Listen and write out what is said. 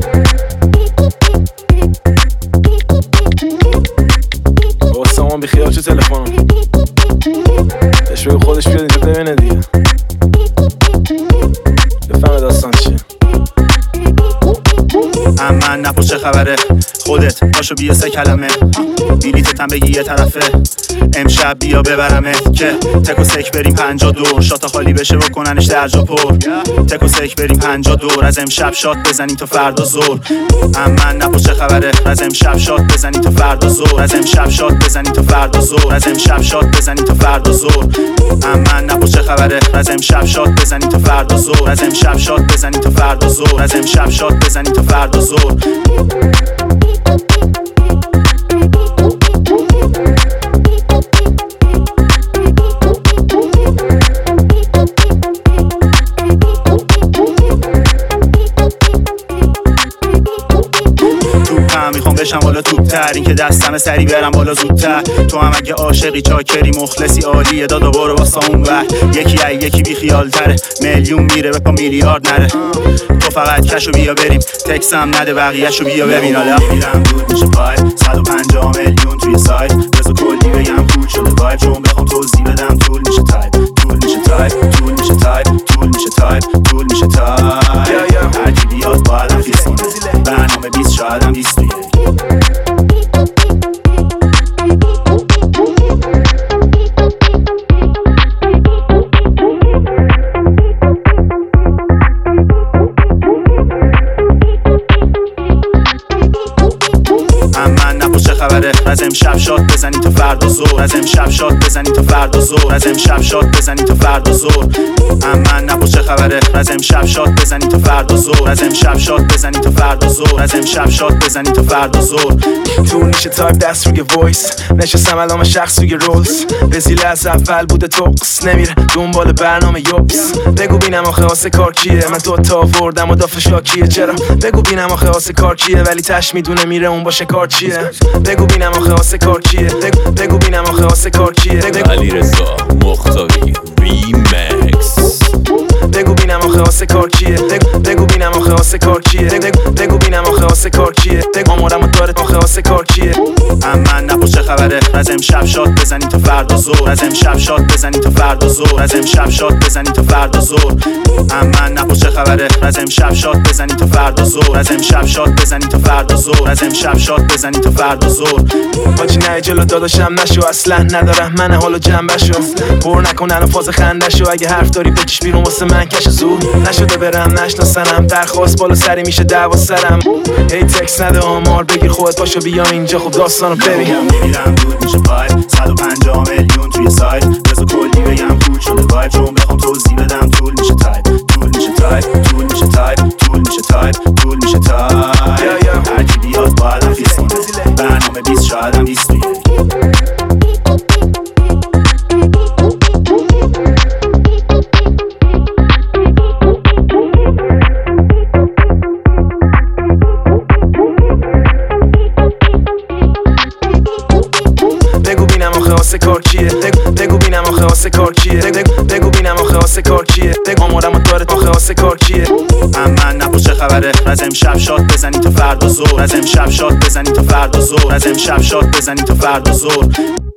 بابا سامان بیخیال چه تلفنم بهش بگو خودش بیاد اینجا ببینه دیگه بفهمه داستان چیه. من نپرس چه خبره خودت پاشو بیا 3 کلمه بلیتت هم بگی یه طرفه امشب بیا ببرمت که تک و سک بریم 52 شات خالی بشه بکننش درج و پر تک و سک بریم 52 از امشب شات بزنیم تا فردا زور. من نپرس چه خبره از امشب شات بزنیم تا فردا زور از امشب شات بزنیم تا فردا زور از امشب شات بزنیم تا فردا زور. من نپرس چه خبره از امشب شات بزنیم تا فردا زور از امشب شات بزنیم تا فردا زور از امشب شات بزنیم تا فردا زور. میخوام بشم بالا توپتر این که دستم سری برم بالا زودتر. تو هم اگه عاشقی چاکری مخلصی عالیه دادا برو واسه اون وقت یکی بی خیال تره میلیون میره به پا میلیارد نره. تو فقط کشو بیا بریم تکسم نده بقیه‌شو بیا ببین. حالا میرم دود میشه وایب 150 میلیون توی سایت بذار کلی بگم کول شده وایب چون بخوام توضیح بدم طول میشه تایپ طول میشه تایپ طول میشه تایپ طول میشه تایپ طول میشه تایپ هر کی بیاد باید فیس کنه برنامه 20 شاید هم 21. از امشب شات بزنیم تا فردا زور از امشب شات بزنیم تا فردا زور از امشب شات بزنیم تا فردا زور. من نپرس چه خبره از امشب شات بزنیم تا فردا زور از امشب شات بزنیم تا فردا زور از امشب شات بزنیم تا فردا زور. طول میشه تایپ دست روی وایس نشستم علامه شخص روی رولز بزیل از اول بوده توقس نمیره دنبال برنامه یوبس. بگو بینم آخه آسه کار کیه من دوتا آوردم و دافه شاکیه چرا بگو بینم آخه آسه کار کیه ولی تش میدونه میره اون باشه کار چیه. بگو بینم آخه آسه کار کیه بگو بینم آخه آسه کار کیه. علیرضا مختاری ریمکس. بگو بینم آخه آسه کار کیه بگو بینم آخه آسه کار کیه بگو بینم آخه آسه کار کیه آمارم داره آخه آسه کار کیه. من نپرس چه خبره از امشب شات بزنیم تا فردا زور از امشب شات بزنیم تا فردا زور از امشب شات بزنیم تا فردا زور. من نپرس چه خبره از امشب شات بزنیم تا فردا زور از امشب شات بزنیم تا فردا زور از امشب شات بزنیم تا فردا زور. حاجی نه جلو داداشم نشو اصلا ندارم من حالو جنبشو پر نکنن و فاز خندشو اگه حرف داری بکش بیرون واسه من کش زور نشده برم نشناسنم درخواست بالا سری میشه دعوا سرم هی تکس نده آمار بگیر خودت پاشو بیا اینجا خب داستانو ببین. میرم دود میشه وایب 150 میلیون توی سایت بذار کلی بگم کول شده وایب چون بخوام توضیح بدم طول میشه تایپ طول میشه تایپ طول میشه تایپ طول میشه تایپ طول میشه تایپ هر کی بیاد باید هم فیس کنه برنامه 20 شاید هم 21. بگو بینم آخه آسه کار کیه بگو بینم آخه آسه کار کیه بگو بینم آخه آسه کار کیه آمارم داره آخه آسه کار کیه. من نپرس چه خبره از امشب شات بزنیم تا فردا زور از امشب شات بزنیم تا فردا زور از امشب شات بزنیم تا فردا زور.